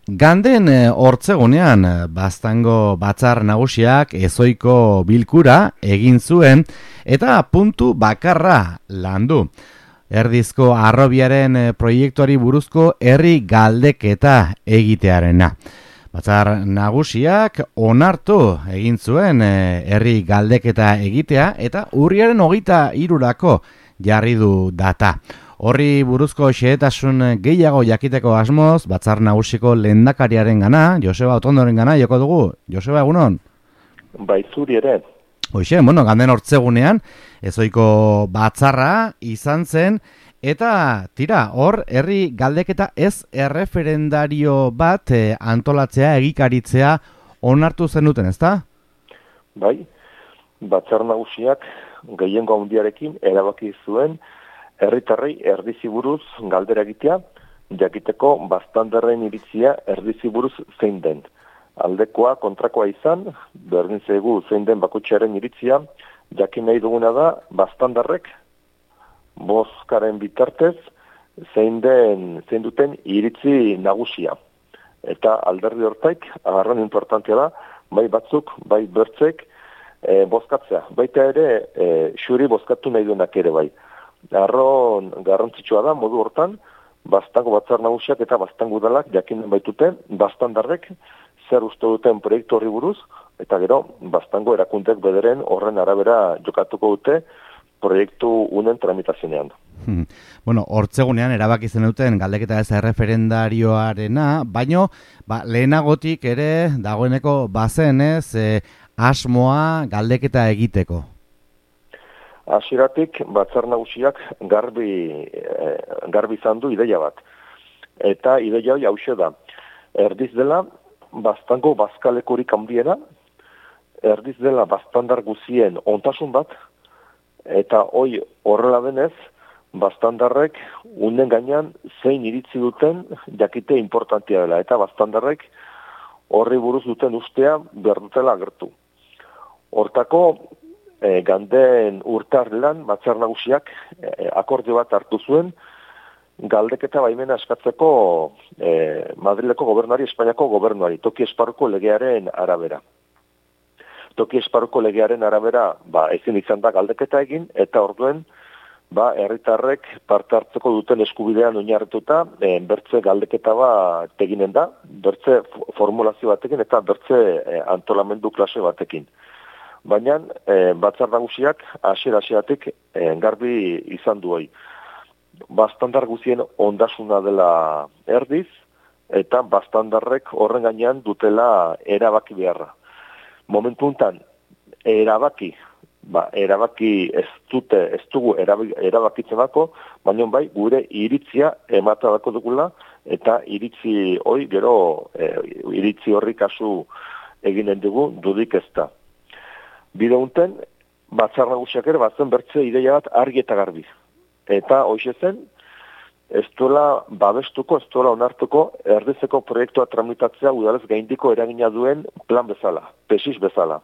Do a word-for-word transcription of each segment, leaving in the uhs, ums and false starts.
Ganden hortzegunean Baztango batzar nagusiak ezoiko bilkura egin zuen eta puntu bakarra landu. Erdizko harrobiaren proiektuari buruzko herri galdeketa egitearena. Batzar nagusiak onartu egin zuen herri galdeketa egitea eta urriaren hogeita hirurako jarri du data. Horri buruzko xehetasun gehiago jakiteko asmoz, batzar nagusiko lehendakariaren gana, Joseba Otondoren gana, joko dugu. Joseba, egunon? Bai, zuri ere. Hoxe, bueno, Ganden hortzegunean, ezoiko batzarra izan zen, eta tira, hor, herri galdeketa ez erreferendario bat eh, antolatzea, egikaritzea onartu zenuten, ezta? Bai, batzar nagusiak gehiengo handiarekin erabaki zuen, herritarrei erdizi buruz galdera egitea, jakiteko baztanderren iritzia erdizi buruz zein den. Aldekoa kontrakoa izan, berdin zaigu zein den bakoitzaren iritzia, jakin nahi duguna da baztandarrek bozkaren bitartez zein den zein duten iritzi nagusia. Eta alderdi hortaik agarran importantea da, bai batzuk, bai bertzek e, bozkatzea. Baita ere, e, xuri bozkatu nahi duenak ere bai. Arron garrantzitsua da, modu hortan, Baztango batzar nagusiak eta Baztango udalak jakinen baitute, baztandarrek zer uste duten proiektu horri buruz, eta gero, Baztango erakundek bederen horren arabera jokatuko dute proiektu unen tramitazionean. Hmm. Bueno, hortzegunean erabaki zenuten galdeketa ez erreferendarioarena, baino ba, lehenagotik ere dagoeneko bazen ez eh, asmoa galdeketa egiteko. Hasieratik batzar nagusiak garbi eh, garbi izan du ideia bat. Eta ideia hori hauxe da. Erdiz dela Baztango bazkalekurik handiena, erdiz dela baztandar guzien ontasun bat, eta hoi horrela denez, baztandarrek unen gainean zein iritzi duten jakite importantia dela, eta baztandarrek horri buruz duten ustea behar dutela agertu. Hortako, E, Ganden urtarrilan batzar nagusiak e, akordio bat hartu zuen galdeketa baimena eskatzeko e, Madrileko gobernuari, Espainiako gobernuari, toki esparruko legearen arabera. Toki esparruko legearen arabera ba, ezin izan da galdeketa egin, eta orduen ba, herritarrek parte hartzeko duten eskubidean oinarrituta e, bertze galdeketa bat eginen da, bertze formulazio batekin eta bertze e, antolamendu klase batekin. Baina e, batzar nagusiak hasiera-hasieratik e, garbi izan du hori. Baztandar guzien ondasuna dela erdiz, eta baztandarrek horren gainean dutela erabaki beharra. Momentu honetan, erabaki, ba, erabaki ez dute, ez dugu erabakitzen bako, baina bai gure iritzia emata dako dugula, eta iritzi hori gero, e, iritzi horri kasu eginen dugu dudik ez da. Bide unten, batzar nagusiak ere batzen bertze ideia bat argi eta garbi. Eta hoxe zen, ez duela babestuko, ez duela onartuko erdizeko proiektua tramitatzea udalez gaindiko eragina duen plan bezala, pesis bezala.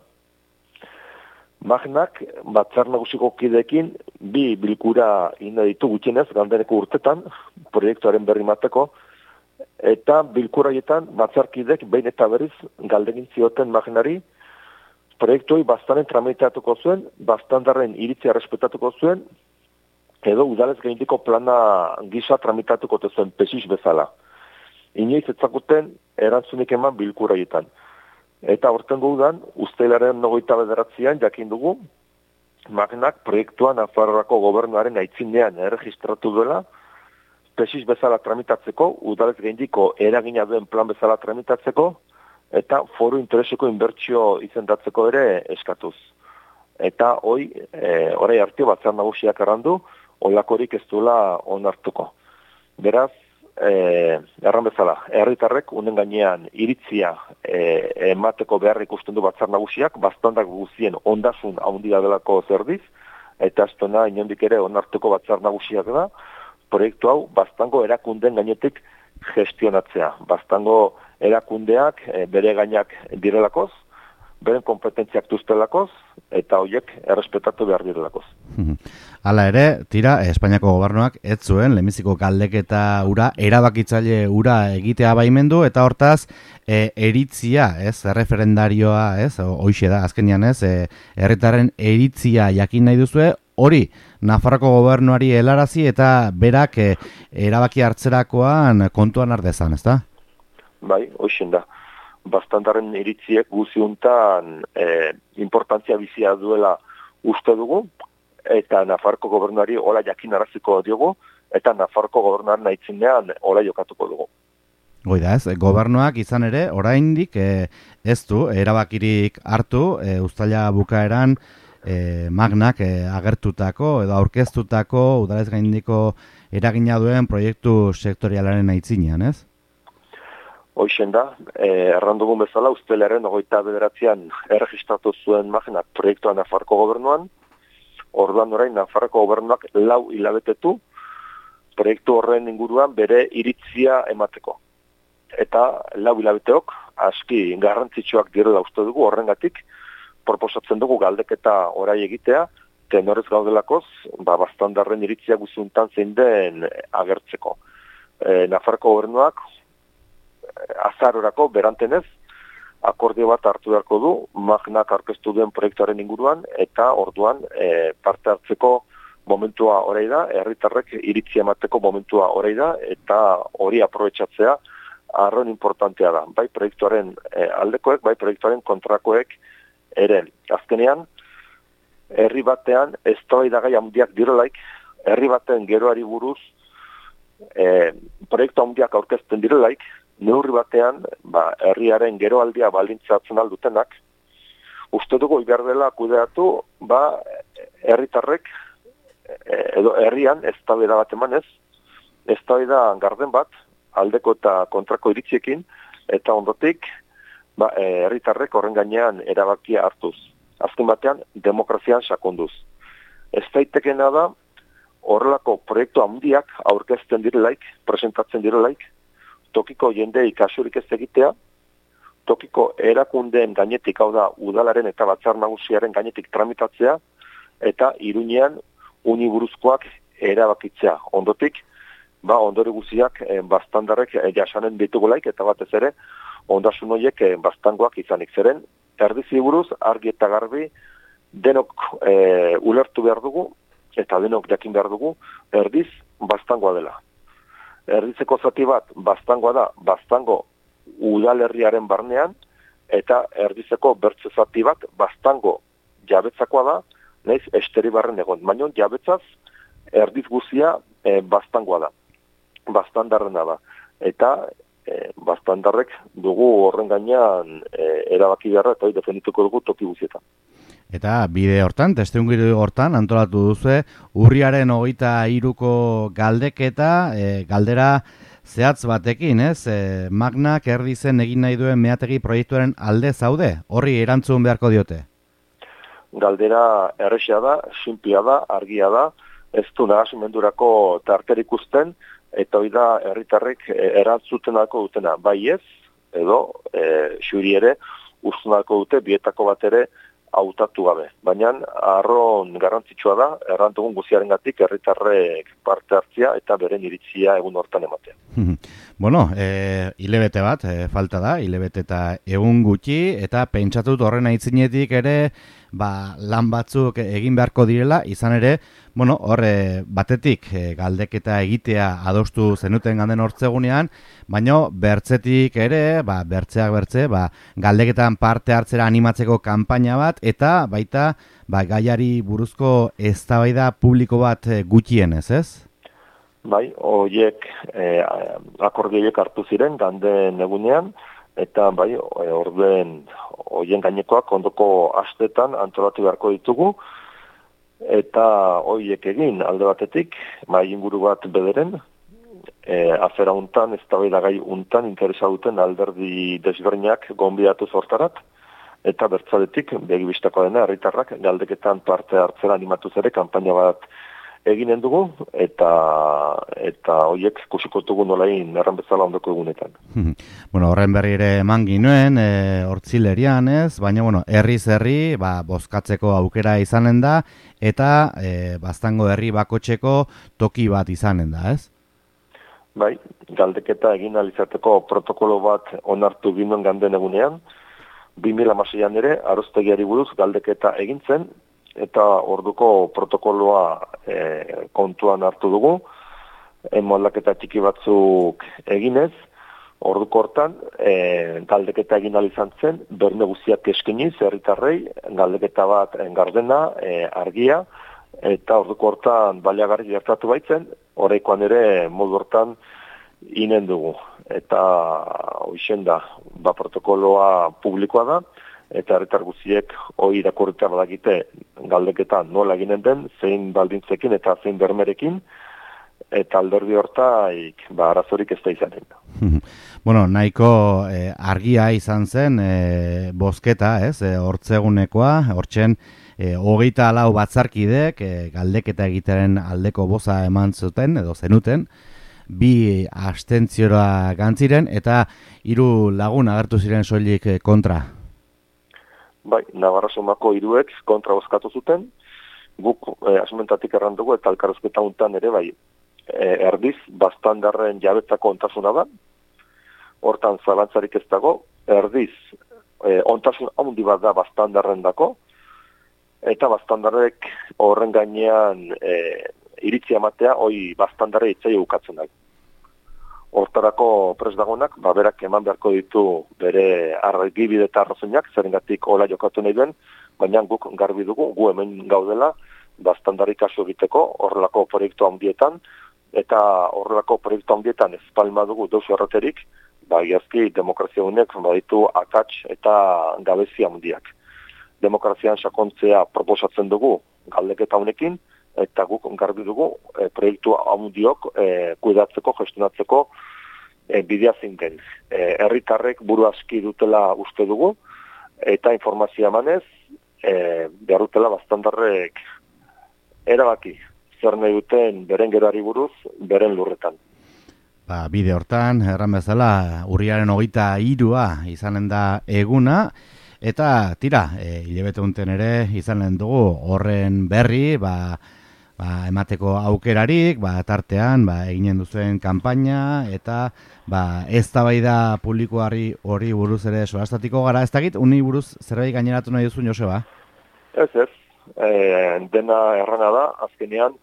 Magnak, batzar nagusiko kideekin, bi bilkura ina ditu gutxienez, Gandeneko urtetan, proiektuaren berri mateko, eta bilkuraietan batzarkidek behin eta berriz galdegin zioten Magnari, proiektu hori baztanen tramitatuko zuen, baztandarren iritzia respetatuko zuen, edo udalez gaindiko plana gisa tramitatuko zuen pesis bezala. Inoiz etzakuten erantzunik eman bilkuraietan. Eta hortengo udan, ustelaren nogoita bederatzean jakin dugu, Magnak proiektua Nafarroako gobernuaren aitzinean erregistratu duela, pesis bezala tramitatzeko, udalez gaindiko eragina duen plan bezala tramitatzeko, eta foru intereseko inbertsio izendatzeko ere eskatuz. Eta hoi, e, orai hartio batzar nagusiak errandu, olakorik ez duela onartuko. Beraz, e, erran bezala, herritarrek unen gainean iritzia e, emateko behar ikusten du batzar nagusiak, baztandak guzien ondasun handia delako zerdiz, eta ez duena inondik ere onartuko batzar nagusiak da, proiektu hau Baztango erakunden gainetik gestionatzea. Baztango erakundeak e, bere gainak direlakoz, beren kompetentziak duztelakoz, eta horiek errespetatu behar direlakoz. Hala ere, tira, Espainiako gobernuak ez zuen lehenbiziko galdeketa ura, erabakitzaile ura egitea baimendu, eta hortaz, e, eritzia, ez, erreferendarioa, ez, hoixe da, azkenian ez, e, herritarren eritzia jakin nahi duzue, hori, Nafarroko gobernuari helarazi eta berak e, erabaki hartzerakoan kontuan ardezan, ez da? Bai, hoixen da. Bastandarren iritziek guziuntan e, importantzia bizia duela uste dugu, eta Nafarroko gobernuari hola jakinaraziko diogu, eta Nafarroko gobernuaren aitzinean hola jokatuko dugu. Goida ez, gobernuak izan ere, oraindik e, ez du, erabakirik hartu, e, uztaila bukaeran e, Magnak e, agertutako edo aurkeztutako udalez gaindiko eragina duen proiektu sektorialaren aitzinean, ez? Hoixen da, e, errandugun bezala, ustelaren ogoita bederatzean erregistratu zuen Magnak proiektua Nafarroko gobernuan. Orduan orain Nafarroko gobernuak lau hilabetetu proiektu horren inguruan bere iritzia emateko. Eta lau hilabeteok aski garrantzitsuak direla uste dugu horrengatik proposatzen dugu galdeketa orai egitea, tenorez gaudelakoz, ba, bastandarren iritzia guzuntan zein den agertzeko. E, Nafarroko gobernuak azarorako berantenez akordio bat hartu beharko du, Magnak aurkeztu duen proiektuaren inguruan, eta orduan e, parte hartzeko momentua orai da, herritarrek iritzia emateko momentua orai da, eta hori aprobetxatzea arron importantea da. Bai proiektuaren e, aldekoek, bai proiektuaren kontrakoek ere. Azkenean, herri batean eztabaidagai handiak direlaik, herri baten geroari buruz e, proiektu handiak aurkezten direlaik, neurri batean, ba, herriaren geroaldia baldintzatzen aldutenak, uste dugu behar dela kudeatu, ba, herritarrek, edo herrian, eztabaida bat emanez, eztabaida garden bat, aldeko eta kontrako iritziekin, eta ondotik, ba, herritarrek horren gainean erabakia hartuz. Azken batean, demokrazian sakonduz. Ez daitekena da, horrelako proiektu handiak aurkezten direlaik, presentatzen direlaik, tokiko jende ikasurik ez egitea, tokiko erakundeen gainetik, hau da, udalaren eta batzar nagusiaren gainetik tramitatzea, eta Iruñean uniburuzkoak erabakitzea. Ondotik, ba, ondore guziak eh, bastandarrek eh, jasanen ditugulaik, eta batez ere, ondasun horiek eh, bastangoak izanik zeren, erdizi buruz, argi eta garbi, denok eh, ulertu behar dugu, eta denok jakin behar dugu, erdiz bastangoa dela. Erdizeko zati bat, bastangoa da, bastango udalerriaren barnean, eta erdizeko bertze zati bat, bastango jabetzakoa da, nahiz esteri barren egon. Baina jabetzaz, erdiz guzia e, bastangoa da, bastandarrena da. Eta e, bastandarrek dugu horren gainean e, erabaki beharra, eta hori defendituko dugu toki guzietan. Eta bide hortan, testuinguru hortan, antolatu duzu, urriaren hogeita hiruko galdeketa, e, galdera zehatz batekin, ez? E, Magnak erdizen egin nahi duen meategi proiektuaren alde zaude, horri erantzun beharko diote? Galdera errexea da, sinplia da, argia da, ez du nahasimendurako tarterik usten, eta hori da herritarrek erantzutenako dutena, bai ez, edo e, xuri ere, ustunako dute, bietako bat ere, hautatu gabe. Baina arron garrantzitsua da, errantugun guziaren gatik, herritarrek parte hartzia eta beren iritzia egun hortan ematea. Bueno, e, hilebete bat, e, falta da, hilebete eta egun gutxi, eta pentsatut horren aitzinetik ere, ba, lan batzuk egin beharko direla, izan ere, bueno, horre batetik e, galdeketa egitea adostu zenuten ganden hortzegunean, baino bertzetik ere, ba, bertzeak bertze, ba, galdeketan parte hartzera animatzeko kanpaina bat, eta baita ba, gaiari buruzko eztabaida publiko bat e, gutxienez, ez? Bai, horiek e, akordioiek hartu ziren ganden egunean, eta bai, orden horien gainekoak ondoko astetan antolatu beharko ditugu, eta horiek egin alde batetik, mai inguru bat bederen, e, afera untan, eztabaida gai untan interesa duten alderdi desberdinak gonbidatu zortarat, eta bertzaletik, begibistako dena, herritarrak galdeketan parte hartzera animatuz ere, kanpaina bat eginen dugu, eta eta horiek kusiko dugu nolain erran bezala ondoko egunetan. Bueno, horren berri ere eman ginuen, e, hortzilerian ez, baina, bueno, herriz herri, ba, bozkatzeko aukera izanen da, eta e, Baztango herri bakotxeko toki bat izanen da, ez? Bai, galdeketa egin alizateko protokolo bat onartu ginen ganden egunean, bi mila hamaseian ere, aroztegiari buruz galdeketa egin zen, eta orduko protokoloa e, kontuan hartu dugu, moldaketa txiki batzuk eginez, orduko hortan e, galdeketa egin izan zen, berme guztiak eskeniz, herritarrei, galdeketa bat gardena, e, argia, eta orduko hortan baliagarri gertatu baitzen, oraikoan ere modu hortan inen dugu. Eta hoixen da, ba protokoloa publikoa da, eta herritar guztiek hori irakurrita badakite galdeketa nola eginen den, zein baldintzekin eta zein bermerekin, eta alderdi hortaik ba, arazorik ez da izanen. Bueno, nahiko eh, argia izan zen eh, bozketa, ez, eh, hortzegunekoa, hortzen eh, hogeita lau batzarkidek eh, galdeketa egitaren aldeko boza eman zuten, edo zenuten, bi abstentziora gantziren, eta hiru lagun agertu ziren soilik eh, kontra. Bai, Navarra Somako hiruek kontra bozkatu zuten, guk eh, asumentatik errandugu eta elkarrezketa untan ere bai, eh, erdiz, Baztandarren jabetzako ontasuna da, hortan zalantzarik ez dago, erdiz, eh, ontasun handi bat da Baztandarren dako, eta Baztandarrek horren gainean eh, iritzi amatea, hoi Baztandarre itzai ukatzen da. Hortarako pres dagonak, ba, berak eman beharko ditu bere argibide eta arrazoinak, zerengatik hola jokatu nahi den, baina guk garbi dugu, gu hemen gaudela, Baztandarri kasu egiteko, horrelako proiektu handietan, eta horrelako proiektu handietan ez palma dugu deus erroterik, ba, iazki demokrazia honek baditu akats eta gabezi handiak. Demokrazian sakontzea proposatzen dugu galdeketa honekin, eta guk garbi dugu e, proiektu handiok e, kuidatzeko, gestionatzeko e, bidea zinten. E, herritarrek buru aski dutela uste dugu, eta informazioa emanez, e, behar dutela Baztandarrek erabaki, zer nahi duten beren geroari buruz, beren lurretan. Ba, bide hortan, erran bezala, urriaren hogeita hirua izanen da eguna, eta tira, e, hilabete unten ere izanen dugu horren berri, ba, ba, emateko aukerarik, ba, tartean, ba, eginen duzuen kanpaina, eta ba, eztabaida publikoari hori buruz ere solastatiko gara. Ez dakit, uni buruz zerbait gaineratu nahi duzun, Joseba? Ez ez, e, dena errana da, azkenean,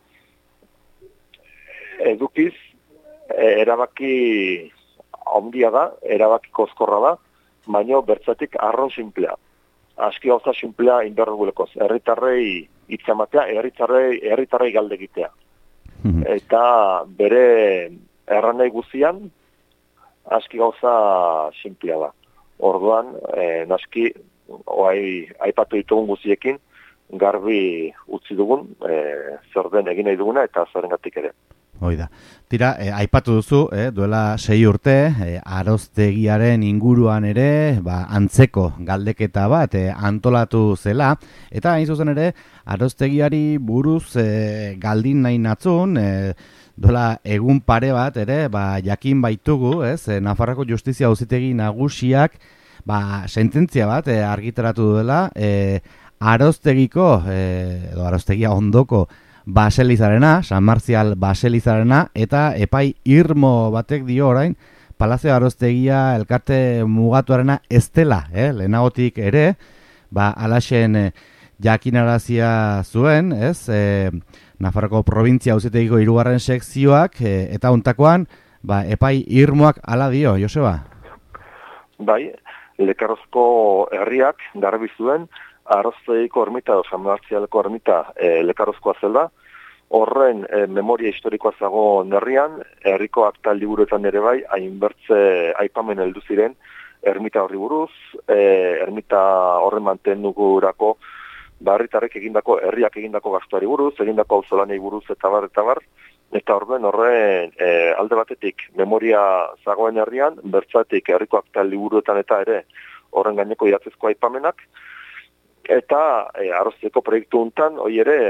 edukiz, e, erabaki handia da, erabaki kozkorra da, baino bertzatik arron simplea. Aski gauza simplea inberregulekoz. Herritarrei hitzamatea, herritarrei herritarrei galde egitea. Eta bere erranai guzian aski gauza simplea da. Orduan, eh, naski oai aipatu ditugun guziekin garbi utzi dugun, eh, zer den egin nahi duguna eta zerengatik ere. Hoi da. Tira, eh, aipatu duzu, eh, duela sei urte, eh, aroztegiaren inguruan ere, ba, antzeko galdeketa bat eh, antolatu zela, eta hain zuzen ere, aroztegiari buruz eh, galdin nahi natzun, eh, duela egun pare bat ere, ba, jakin baitugu, ez, eh, Nafarroko Justizia Auzitegi Nagusiak, ba, sententzia bat eh, argitaratu duela, eh, aroztegiko, eh, edo aroztegia ondoko, Baselizarena, San Marzial Baselizarena, eta epai irmo batek dio orain, Palazio Aroztegia elkarte mugatuarena ez dela, eh? Lehenagotik ere, ba, alaxen eh, jakinarazia zuen, ez, eh, Nafarroko Provintzia Auzitegiko hirugarren sekzioak, eh, eta ontakoan, ba, epai irmoak ala dio, Joseba? Bai, Lekarozko herriak garbi zuen, Aroztegiko ermita, o San Marzialeko ermita e, lekarozkoa zela, horren e, memoria historikoa zago herrian, herriko akta liburuetan ere bai, hainbertze aipamen heldu ziren ermita horri buruz, e, ermita horren mantendugurako barritarrek egindako, herriak egindako gastuari buruz, egindako auzolanei buruz eta bar, eta bar, eta horren horren e, alde batetik memoria zagoen herrian, bertzatik herriko akta liburuetan eta ere horren gaineko idatzezko aipamenak, eta e, arozteko proiektu untan, hoi ere,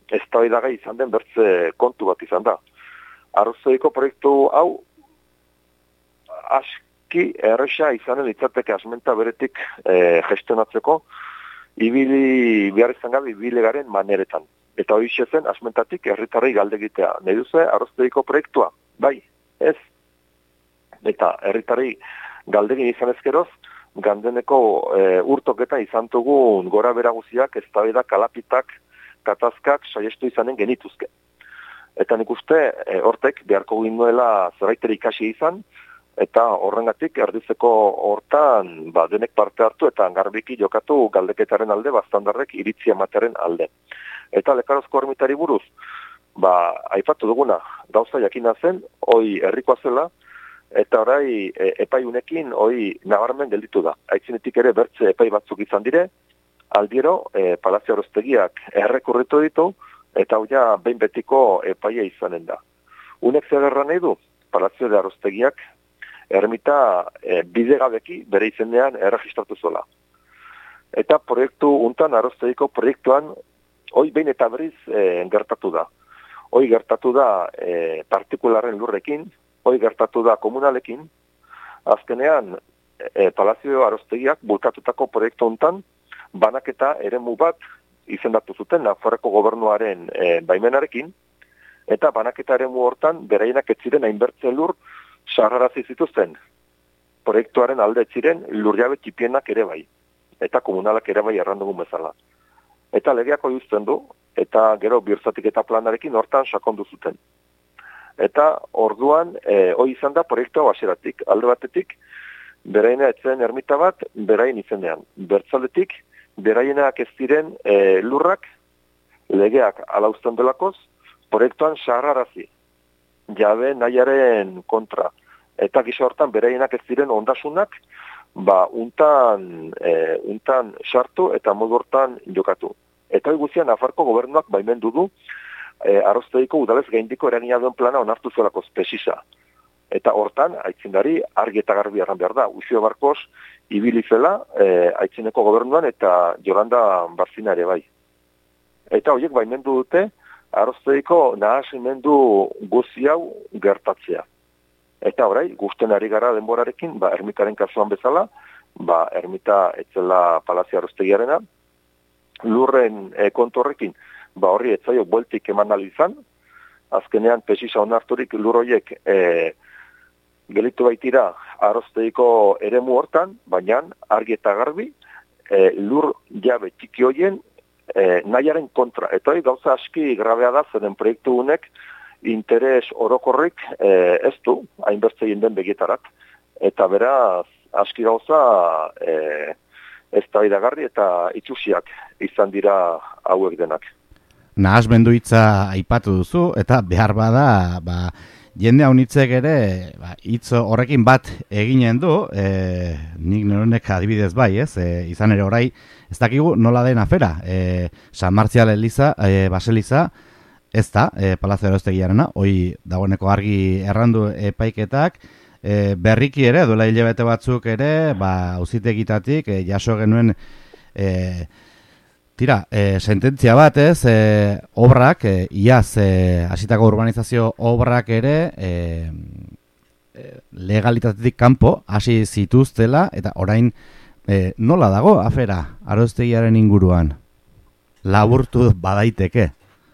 eztabaidagai izan den bertze kontu bat izan da. Arrazoiko proiektu hau aski erresa izanen litzateke asmenta beretik e, gestionatzeko, ibili behar izan gabe ibile garen maneretan. Eta hori zen asmentatik herritarrei galde egitea. Nahi duzu arrazoiko proiektua? Bai, ez. Eta herritarrei galdegin izan ezkeroz, gandeneko e, urtoketa izan dugun gora beraguziak, eztabaida kalapitak, katazkak saiestu izanen genituzke. Eta nik uste, e, hortek beharko ginduela zerbaiteri ikasi izan, eta horrengatik erdizeko hortan ba, denek parte hartu eta garbiki jokatu galdeketaren alde, bastandarrek iritzi ematearen alde. Eta Lekarozko ermitari buruz, ba, aipatu duguna, gauza jakina zen, hoi herrikoa zela, eta orai e, epai unekin hoi nabarmen gelditu da. Aitzinetik ere bertze epai batzuk izan dire, aldiero e, Palazio Aroztegiak errekurritu ditu, eta hau ja behin betiko epaia izanen da. Unek zer erran nahi du, Palazio de Aroztegiak ermita e, bidegabeki bere izenean erregistratu zola. Eta proiektu untan, Aroztegiko proiektuan, hoi behin eta berriz e, gertatu da. Hoi gertatu da e, partikularren lurrekin, hoi gertatu da komunalekin, azkenean e, Palazio Aroztegiak bultatutako proiektu hontan banaketa eremu bat izendatu zuten Nafarroko gobernuaren e, baimenarekin, eta banaketa eremu hortan bereinak ez ziren hainbertzen lur sarrarazi zituzten. Proiektuaren alde ez ziren lurjabe txipienak ere bai, eta komunalak ere bai errandugun bezala. Eta legeako juzten du, eta gero birzatik eta planarekin hortan sakondu zuten. Eta orduan, e, hoi izan da proiektua baseratik. Alde batetik, beraina etzen ermita bat, berain izenean. Bertzaletik, beraienak ez diren e, lurrak, legeak alauzten delakoz, proiektuan sarrarazi. Jabe nahiaren kontra. Eta gisa hortan, beraienak ez diren ondasunak, ba, untan, e, untan sartu eta modu hortan jokatu. Eta hori guztian, Nafarroko gobernuak baimendu du, E, Aroztegiko udalez gaindiko eragina duen plana onartu zuelako pesisa. Eta hortan, aitzindari argi eta garbi erran behar da. Uxio Barkos ibili zela e, aitzineko gobernuan eta Jolanda Barzina ere bai. Eta horiek baimendu dute Aroztegiko nahasimendu guzti hau gertatzea. Eta orai, guztien ari gara denborarekin, ba, ermitaren kasuan bezala, ba, ermita etzela Palazio Aroztegiarena, lurren e, kontorrekin, ba horri etzaio bueltik eman izan, azkenean pesisa onarturik lur horiek e, gelitu baitira Aroztegiko eremu hortan, baina argi eta garbi e, lur jabe txiki horien e, nahiaren kontra. Eta hori gauza aski grabea da zeren proiektu honek interes orokorrik e, ez du, hainbertze den begitarat. Eta beraz, aski gauza e, ez da idagarri eta itxusiak izan dira hauek denak. Nahasmendu hitza aipatu duzu, eta behar bada, ba, jende haunitzek ere, ba, hitz horrekin bat eginen du, e, nik neronek adibidez bai, ez? E, izan ere orai, ez dakigu nola den afera. E, San Martzial Eliza, e, Baseliza, ez da, e, Palazio Aroztegiarena, hoi dagoeneko argi errandu epaiketak, e, berriki ere, duela hilabete batzuk ere, ba, auzitegitatik, e, jaso genuen, e, Tira, e, sententzia bat ez, e, obrak, e, iaz, e, hasitako urbanizazio obrak ere, e, e, legalitatetik kanpo hasi zituztela, eta orain e, nola dago, afera, Aroztegiaren inguruan? Laburtu badaiteke?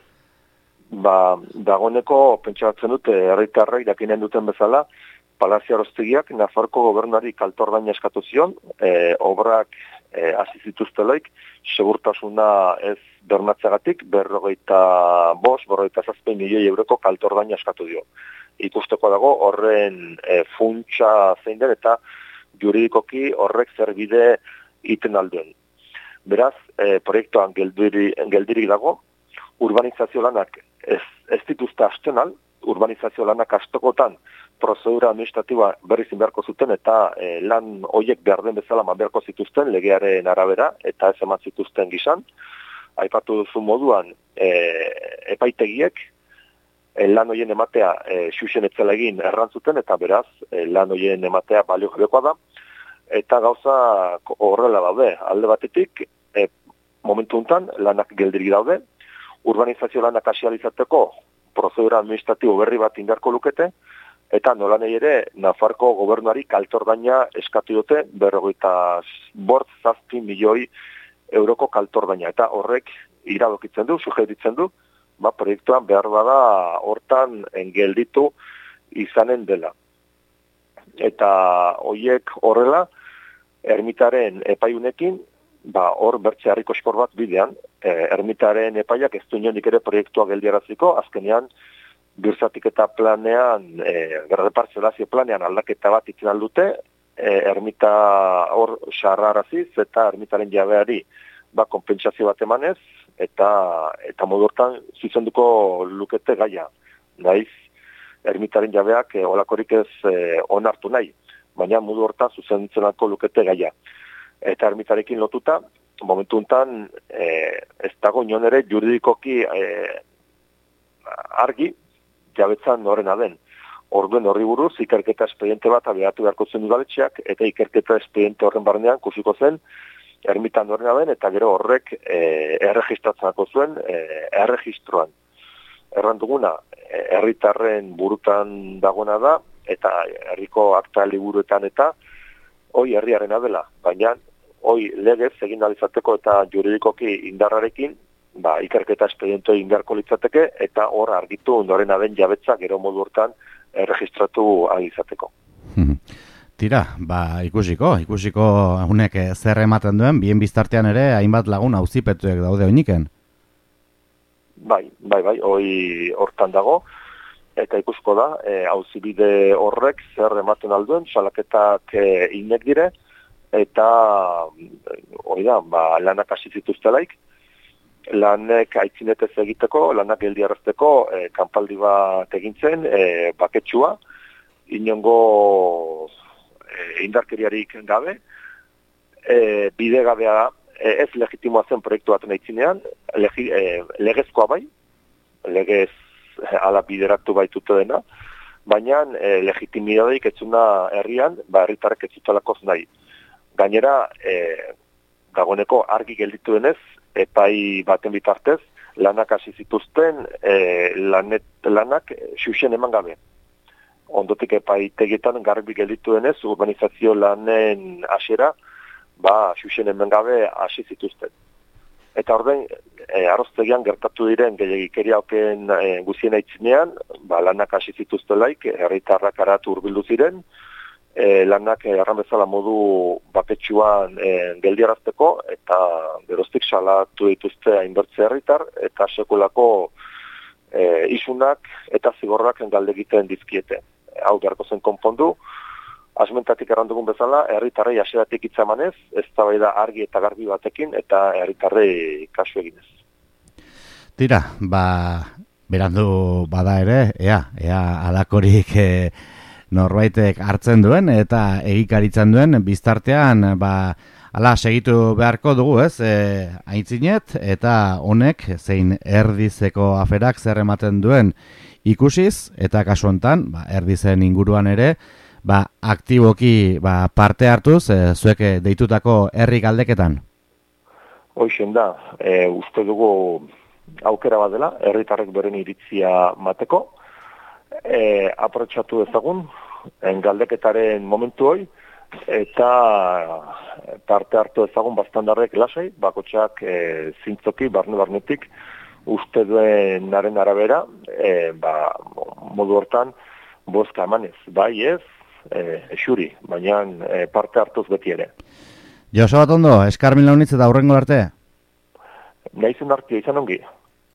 Ba, dagoeneko pentsatzen dute, herritarrek dakinen duten bezala, Palazio Aroztegiak Nafarroko gobernuari kaltordaina eskatu zion, e, obrak e, hasi zituztelaik, segurtasuna ez bermatzeagatik, berrogeita bost, berrogeita zazpi milioi euroko kaltordaina eskatu dio. Ikusteko dago horren e, funtsa zein den eta juridikoki horrek zerbide iten alduen. Beraz, e, proiektuan geldiri, geldirik dago, urbanizazio lanak ez, ez dituzte astenal, urbanizazio lanak astokotan prozedura administratiba berriz beharko zuten eta e, lan hoiek behar den bezala man beharko zituzten legearen arabera eta ez eman zituzten gizan. Aipatu duzu moduan e, epaitegiek e, lan hoien ematea e, xuxen etzela egin errantzuten eta beraz e, lan hoien ematea balio jabekoa da eta gauza horrela daude. Alde batetik e, momentu hontan lanak geldirik daude, urbanizazio lanak asializateko prozedura administratibo berri bat indarko lukete, eta nolanei ere Nafarko gobernuari kaltordaina eskatu dute berrogeita bost zazpi milioi euroko kaltordaina. Eta horrek iradokitzen du, sugeritzen du, ba, proiektuan behar bada hortan gelditu izanen dela. Eta hoiek horrela, ermitaren epaiunekin, ba, hor bertze harriko eskor bat bidean, e, ermitaren epaiak ez du inonik ere proiektua geldiaraziko, azkenean, birzatik eta planean, e, reparzelazio planean aldaketa bat itzen aldute, e, ermita hor xarraraziz eta ermitaren jabeari ba, konpentsazio bat emanez, eta eta modu hortan zuzenduko lukete gaia. Naiz, ermitaren jabeak e, olakorik ez e, onartu nahi, baina modu hortan zuzendutzenako lukete gaia. Eta ermitarekin lotuta, momentu honetan e, ez dago inon ere juridikoki e, argi jabetzan norena den. Orduen horri buruz, ikerketa espediente bat abiatu beharko zen udaletxeak, eta ikerketa espediente horren barnean kusiko zen, ermitan norena den, eta gero horrek e, erregistratzako zuen e, erregistroan. Erran duguna, herritarren burutan dagoena da, eta herriko akta liburuetan eta hoi herriarena dela, baina hoi legez egin izateko eta juridikoki indarrarekin, ba, ikerketa espediente indarko litzateke, eta hor argitu norena den jabetza gero modu hortan erregistratu izateko. Tira, ba, ikusiko, ikusiko honek zer ematen duen, bien biztartean ere hainbat lagun auzipetuek daude oiniken. Bai, bai, bai, hoi hortan dago, eta ikusko da, e, auzibide horrek zer ematen alduen, salaketak e, inek dire, eta hori da, ba, lanak hasi zituztelaik, lanek aitzinetez egiteko, lanak geldiarazteko, e, kanpaldi bat egintzen, e, baketsua, inongo e, indarkeriarik gabe, e, bide gabea e, ez legitimoa zen proiektu baten aitzinean, legi, e, legezkoa bai, legez ala bideratu baitute dena, baina e, legitimidadeik etzuna herrian, ba, herritarrek ez zutalakoz nahi. Gainera, e, dagoeneko argi gelditu denez, epai baten bitartez, lanak hasi zituzten, e, lanet, lanak xuxen eman gabe. Ondotik epaitegietan garbi gelditu denez, urbanizazio lanen hasiera, ba, xuxen eman gabe hasi zituzten. Eta orden, e, arroztegian gertatu diren gehiagikeriaoken e, guzien aitzinean, ba, lanak hasi zituztelaik, herritarrak aratu hurbildu ziren, e, lanak erran bezala modu baketsuan e, geldiarazteko, eta geroztik salatu dituzte hainbertze herritar, eta sekulako e, isunak eta zigorrak galde egiten dizkiete. Hau beharko zen konpondu, asmentatik errandugun bezala, herritarrei hasieratik hitza emanez, eztabaida argi eta garbi batekin, eta herritarrei kasu eginez. Tira, ba, berandu bada ere, ea, ea alakorik e, norbaitek hartzen duen, eta egikaritzen duen, biztartean, ba, ala, segitu beharko dugu, ez, e, aintzinet, eta honek, zein erdizeko aferak zer ematen duen ikusiz, eta kasu hontan, ba, erdizen inguruan ere, ba, aktiboki ba, parte hartuz, e, zuek deitutako herri galdeketan? Hoixen da, e, uste dugu aukera bat dela, herritarrek beren iritzia mateko, e, aprotxatu ezagun, en galdeketaren momentu hoi, eta parte hartu ezagun bastandarrek lasai, bakotxak e, zintzoki, barne-barnetik, uste duen naren arabera, e, ba, modu hortan, bozka emanez, bai ez, e, xuri, baina e, parte hartuz beti ere. Joso bat ondo, eskar mil launitz eta aurrengo arte? Naizun artia izan ongi.